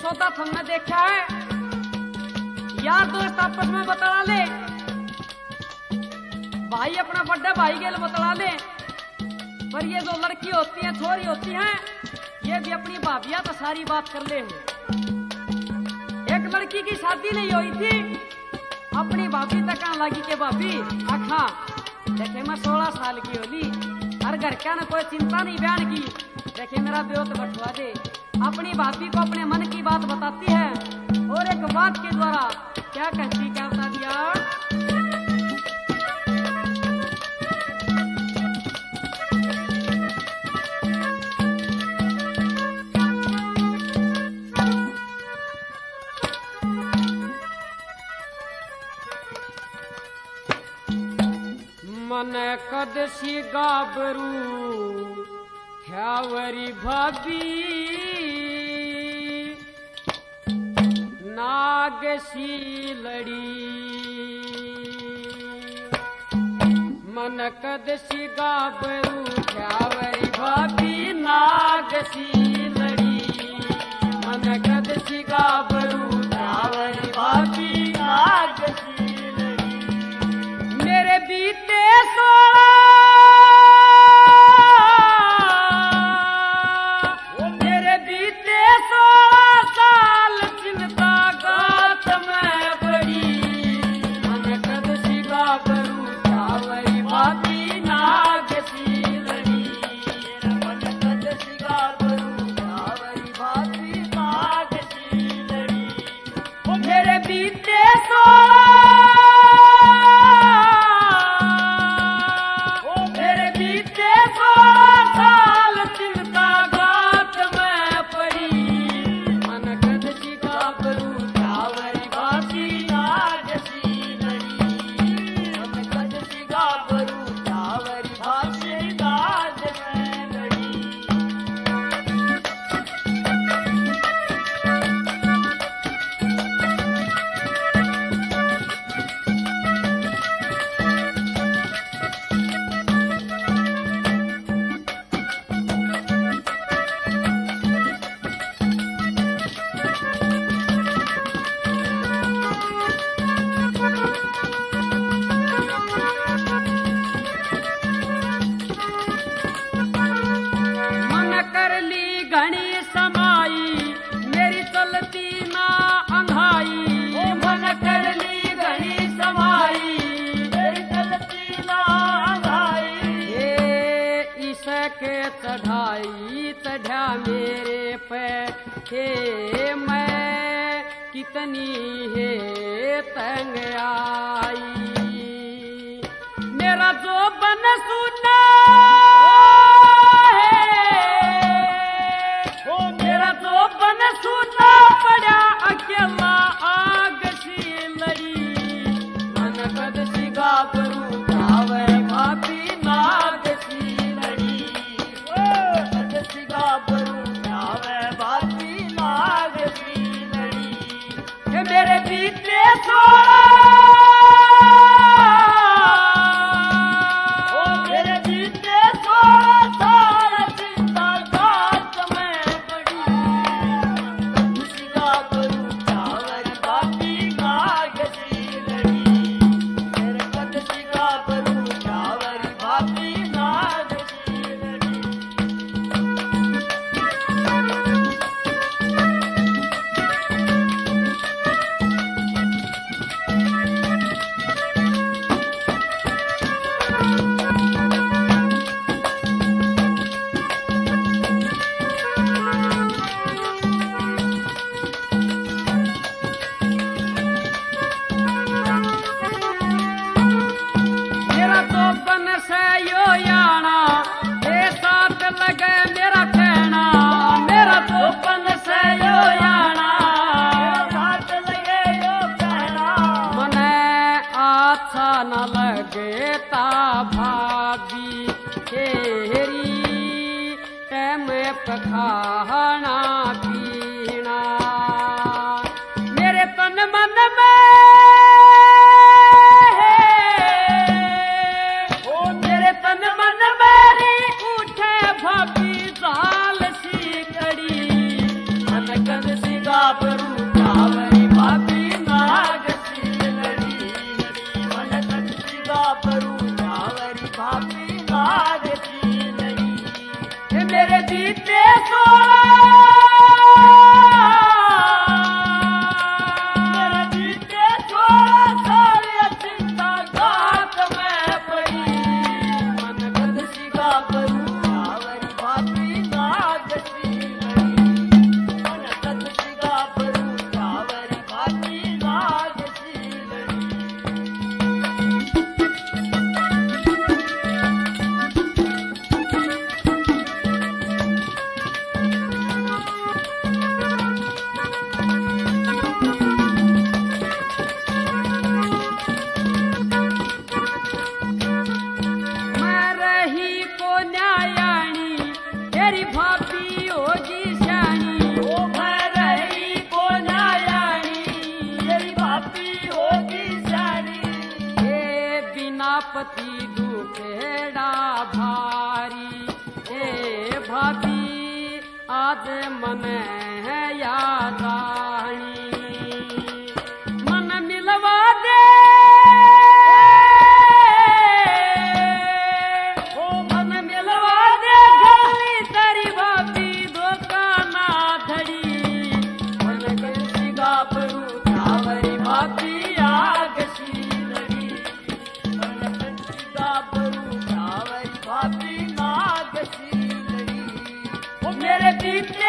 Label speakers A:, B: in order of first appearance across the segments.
A: सौदा तुमने देखा है, यार दोस्त आपस में बतला ले, भाई अपना बड़े भाई के लिए बतला ले। पर ये जो लड़की होती है, छोरी होती है, ये भी अपनी भाभिया तो सारी बात कर ले। एक लड़की की शादी नहीं हुई थी, अपनी भाभी तक कहने लगी के भाभी आखा देखे मैं 16 साल की होली, हर घर क्या ना कोई चिंता नहीं बयान की, देखे मेरा ब्योत बटवा दे। अपनी भाभी को अपने मन की बात बताती है और एक बात के द्वारा क्या कहती, क्या बता दिया। मन कदसी गाबरू ख्यावरी भाभी नागसी लड़ी, मन कदसी गाबरू ख्यावरी भाभी नागसी लड़ी, मन कदसी गाबरू ख्यावरी भाभी नागसी लड़ी। मेरे बीते चढ़ाई चढ़ा मेरे पे हे मैं कितनी है तंग आई, मेरा जो बन सुना है, ओ मेरा जो बन सुना पड़ा अकेला आग सी लड़ी, मन कद सी गाबरू गावे भाभी नाग सी लड़ी, कद सी गाबरू गावे भाभी नाग सी लड़ी। मेरे बीते न लगता भाभी तेरी टैम पखाना पीना, मेरे तन मन में ओ मेरे तन मन में उठे भाभी जाल सी कड़ी, मन कद सी गाप पति दुखेड़ा भारी। ए भाभी आज मन है याद आनी, मन मिलवा दे मन मिलवा दे गली तेरी भाभी धोखा ना धड़ी। मन गलती गाभरू तावरी भाभी आग सी लड़ी। मन गलती गाभरू तावरी भाभी नाग सी लड़ी। ओ मेरे बीते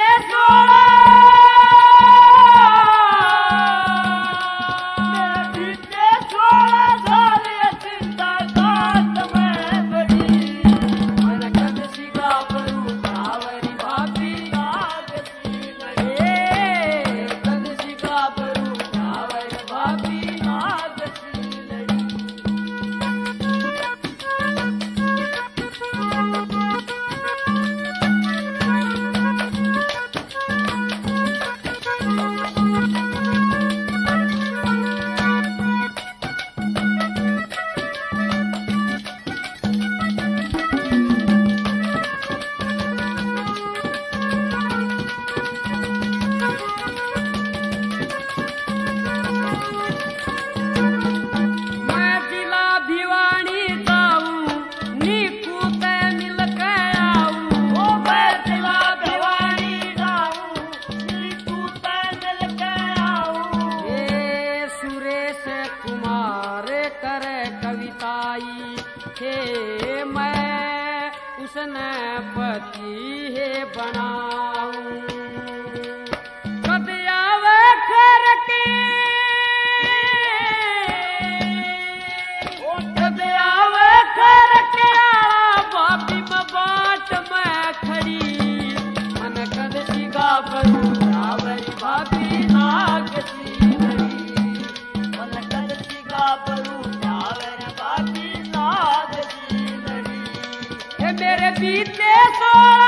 A: हे मैं उसने पति है बनाऊं। कद आवे घर के कद आवे घर के भाभी में बाट में खड़ी। मन कद सी गाभरू तावरी भाभी नाग सी लड़ी। मन कद सी गाभरू तावरी भाभी नाग सी लड़ी। मेरे बीते सोला